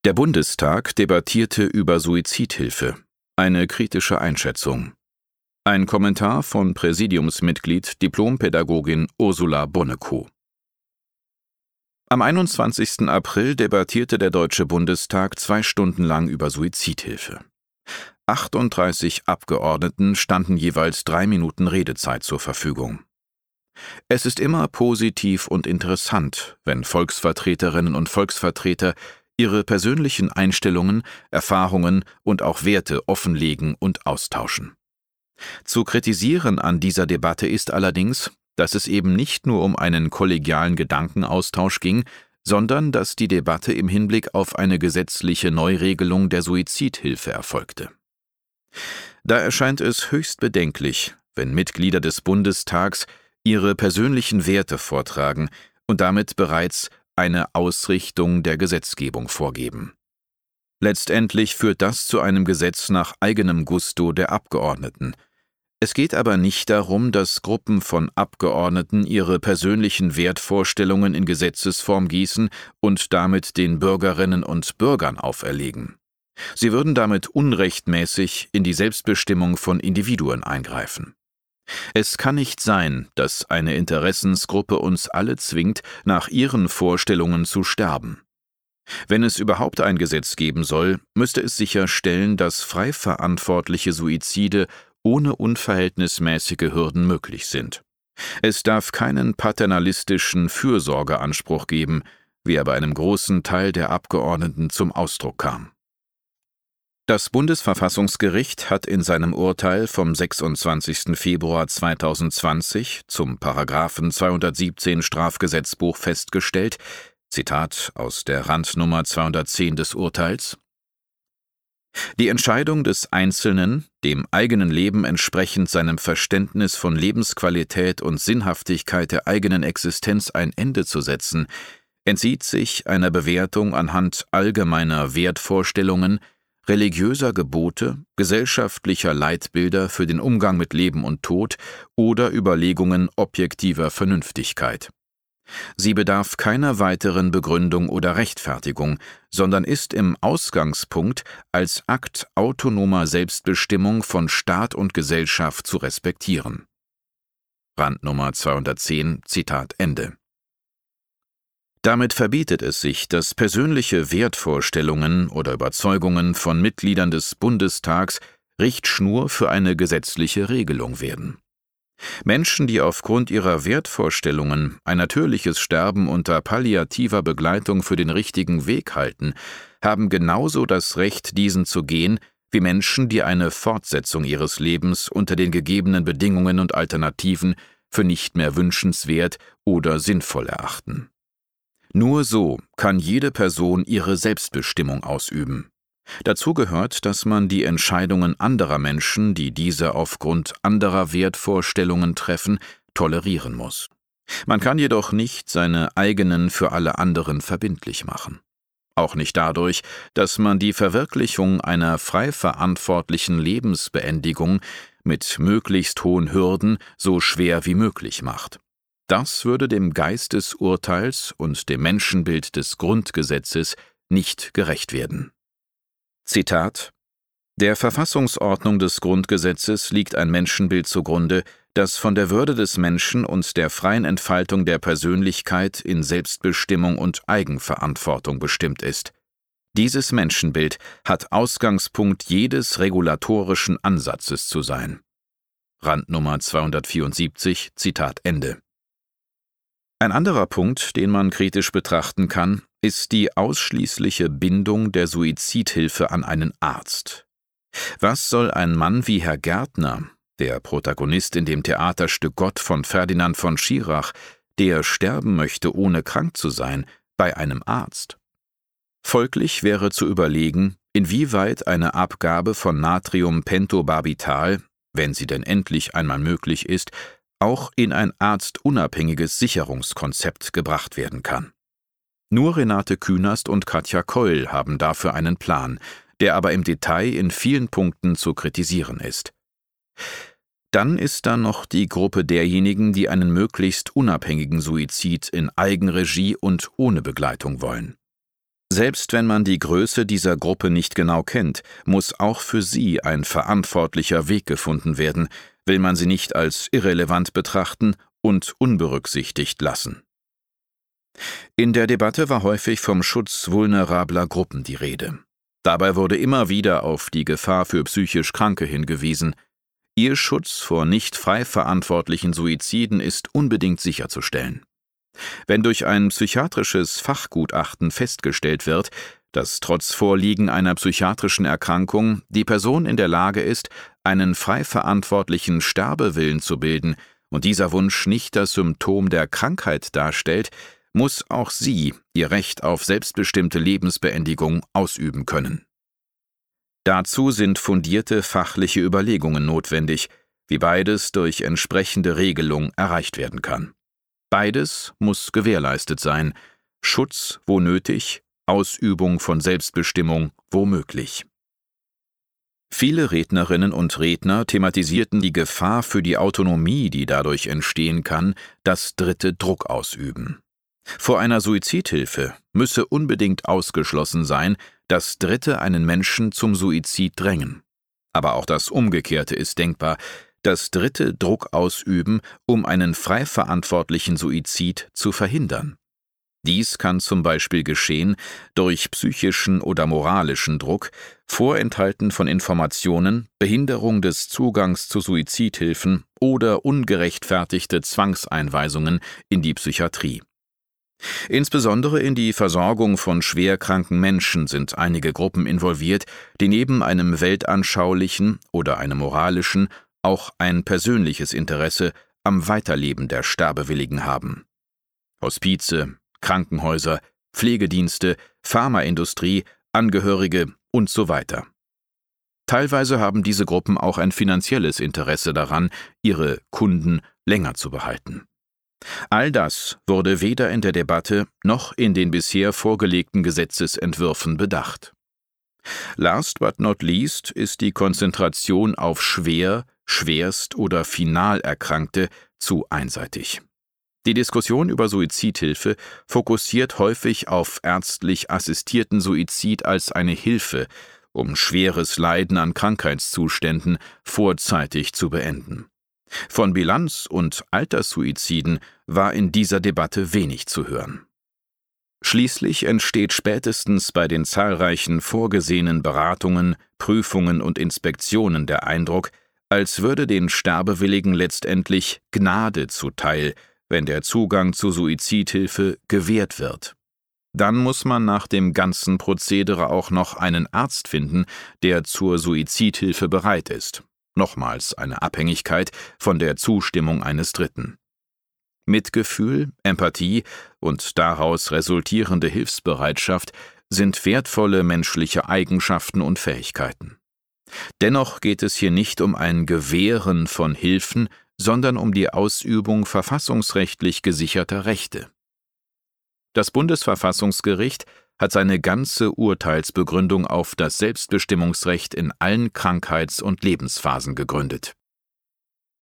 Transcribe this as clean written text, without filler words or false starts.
Der Bundestag debattierte über Suizidhilfe. Eine kritische Einschätzung. Ein Kommentar von Präsidiumsmitglied Diplompädagogin Ursula Bonnekow. Am 21. April debattierte der Deutsche Bundestag 2 Stunden lang über Suizidhilfe. 38 Abgeordneten standen jeweils 3 Minuten Redezeit zur Verfügung. Es ist immer positiv und interessant, wenn Volksvertreterinnen und Volksvertreter ihre persönlichen Einstellungen, Erfahrungen und auch Werte offenlegen und austauschen. Zu kritisieren an dieser Debatte ist allerdings, dass es eben nicht nur um einen kollegialen Gedankenaustausch ging, sondern dass die Debatte im Hinblick auf eine gesetzliche Neuregelung der Suizidhilfe erfolgte. Da erscheint es höchst bedenklich, wenn Mitglieder des Bundestags ihre persönlichen Werte vortragen und damit bereits eine Ausrichtung der Gesetzgebung vorgeben. Letztendlich führt das zu einem Gesetz nach eigenem Gusto der Abgeordneten. Es geht aber nicht darum, dass Gruppen von Abgeordneten ihre persönlichen Wertvorstellungen in Gesetzesform gießen und damit den Bürgerinnen und Bürgern auferlegen. Sie würden damit unrechtmäßig in die Selbstbestimmung von Individuen eingreifen. Es kann nicht sein, dass eine Interessensgruppe uns alle zwingt, nach ihren Vorstellungen zu sterben. Wenn es überhaupt ein Gesetz geben soll, müsste es sicherstellen, dass frei verantwortliche Suizide ohne unverhältnismäßige Hürden möglich sind. Es darf keinen paternalistischen Fürsorgeanspruch geben, wie er bei einem großen Teil der Abgeordneten zum Ausdruck kam. Das Bundesverfassungsgericht hat in seinem Urteil vom 26. Februar 2020 zum § 217 Strafgesetzbuch festgestellt, Zitat aus der Randnummer 210 des Urteils: Die Entscheidung des Einzelnen, dem eigenen Leben entsprechend seinem Verständnis von Lebensqualität und Sinnhaftigkeit der eigenen Existenz ein Ende zu setzen, entzieht sich einer Bewertung anhand allgemeiner Wertvorstellungen, religiöser Gebote, gesellschaftlicher Leitbilder für den Umgang mit Leben und Tod oder Überlegungen objektiver Vernünftigkeit. Sie bedarf keiner weiteren Begründung oder Rechtfertigung, sondern ist im Ausgangspunkt als Akt autonomer Selbstbestimmung von Staat und Gesellschaft zu respektieren. Randnummer 210, Zitat Ende. Damit verbietet es sich, dass persönliche Wertvorstellungen oder Überzeugungen von Mitgliedern des Bundestags Richtschnur für eine gesetzliche Regelung werden. Menschen, die aufgrund ihrer Wertvorstellungen ein natürliches Sterben unter palliativer Begleitung für den richtigen Weg halten, haben genauso das Recht, diesen zu gehen, wie Menschen, die eine Fortsetzung ihres Lebens unter den gegebenen Bedingungen und Alternativen für nicht mehr wünschenswert oder sinnvoll erachten. Nur so kann jede Person ihre Selbstbestimmung ausüben. Dazu gehört, dass man die Entscheidungen anderer Menschen, die diese aufgrund anderer Wertvorstellungen treffen, tolerieren muss. Man kann jedoch nicht seine eigenen für alle anderen verbindlich machen. Auch nicht dadurch, dass man die Verwirklichung einer frei verantwortlichen Lebensbeendigung mit möglichst hohen Hürden so schwer wie möglich macht. Das würde dem Geist des Urteils und dem Menschenbild des Grundgesetzes nicht gerecht werden. Zitat: Der Verfassungsordnung des Grundgesetzes liegt ein Menschenbild zugrunde, das von der Würde des Menschen und der freien Entfaltung der Persönlichkeit in Selbstbestimmung und Eigenverantwortung bestimmt ist. Dieses Menschenbild hat Ausgangspunkt jedes regulatorischen Ansatzes zu sein. Randnummer 274, Zitat Ende. Ein anderer Punkt, den man kritisch betrachten kann, ist die ausschließliche Bindung der Suizidhilfe an einen Arzt. Was soll ein Mann wie Herr Gärtner, der Protagonist in dem Theaterstück Gott von Ferdinand von Schirach, der sterben möchte, ohne krank zu sein, bei einem Arzt? Folglich wäre zu überlegen, inwieweit eine Abgabe von Natriumpentobarbital, wenn sie denn endlich einmal möglich ist, auch in ein arztunabhängiges Sicherungskonzept gebracht werden kann. Nur Renate Künast und Katja Keul haben dafür einen Plan, der aber im Detail in vielen Punkten zu kritisieren ist. Dann ist da noch die Gruppe derjenigen, die einen möglichst unabhängigen Suizid in Eigenregie und ohne Begleitung wollen. Selbst wenn man die Größe dieser Gruppe nicht genau kennt, muss auch für sie ein verantwortlicher Weg gefunden werden, will man sie nicht als irrelevant betrachten und unberücksichtigt lassen. In der Debatte war häufig vom Schutz vulnerabler Gruppen die Rede. Dabei wurde immer wieder auf die Gefahr für psychisch Kranke hingewiesen. Ihr Schutz vor nicht frei verantwortlichen Suiziden ist unbedingt sicherzustellen. Wenn durch ein psychiatrisches Fachgutachten festgestellt wird, dass trotz Vorliegen einer psychiatrischen Erkrankung die Person in der Lage ist, einen frei verantwortlichen Sterbewillen zu bilden und dieser Wunsch nicht das Symptom der Krankheit darstellt, muss auch sie ihr Recht auf selbstbestimmte Lebensbeendigung ausüben können. Dazu sind fundierte fachliche Überlegungen notwendig, wie beides durch entsprechende Regelung erreicht werden kann. Beides muss gewährleistet sein: Schutz, wo nötig, Ausübung von Selbstbestimmung, wo möglich. Viele Rednerinnen und Redner thematisierten die Gefahr für die Autonomie, die dadurch entstehen kann, dass Dritte Druck ausüben. Vor einer Suizidhilfe müsse unbedingt ausgeschlossen sein, dass Dritte einen Menschen zum Suizid drängen. Aber auch das Umgekehrte ist denkbar, dass Dritte Druck ausüben, um einen frei verantwortlichen Suizid zu verhindern. Dies kann zum Beispiel geschehen durch psychischen oder moralischen Druck, Vorenthalten von Informationen, Behinderung des Zugangs zu Suizidhilfen oder ungerechtfertigte Zwangseinweisungen in die Psychiatrie. Insbesondere in die Versorgung von schwerkranken Menschen sind einige Gruppen involviert, die neben einem weltanschaulichen oder einem moralischen auch ein persönliches Interesse am Weiterleben der Sterbewilligen haben. Hospize, Krankenhäuser, Pflegedienste, Pharmaindustrie, Angehörige und so weiter. Teilweise haben diese Gruppen auch ein finanzielles Interesse daran, ihre Kunden länger zu behalten. All das wurde weder in der Debatte noch in den bisher vorgelegten Gesetzesentwürfen bedacht. Last but not least ist die Konzentration auf schwer, schwerst oder final Erkrankte zu einseitig. Die Diskussion über Suizidhilfe fokussiert häufig auf ärztlich assistierten Suizid als eine Hilfe, um schweres Leiden an Krankheitszuständen vorzeitig zu beenden. Von Bilanz- und Alterssuiziden war in dieser Debatte wenig zu hören. Schließlich entsteht spätestens bei den zahlreichen vorgesehenen Beratungen, Prüfungen und Inspektionen der Eindruck, als würde den Sterbewilligen letztendlich Gnade zuteil, wenn der Zugang zu Suizidhilfe gewährt wird. Dann muss man nach dem ganzen Prozedere auch noch einen Arzt finden, der zur Suizidhilfe bereit ist. Nochmals eine Abhängigkeit von der Zustimmung eines Dritten. Mitgefühl, Empathie und daraus resultierende Hilfsbereitschaft sind wertvolle menschliche Eigenschaften und Fähigkeiten. Dennoch geht es hier nicht um ein Gewähren von Hilfen, sondern um die Ausübung verfassungsrechtlich gesicherter Rechte. Das Bundesverfassungsgericht hat seine ganze Urteilsbegründung auf das Selbstbestimmungsrecht in allen Krankheits- und Lebensphasen gegründet.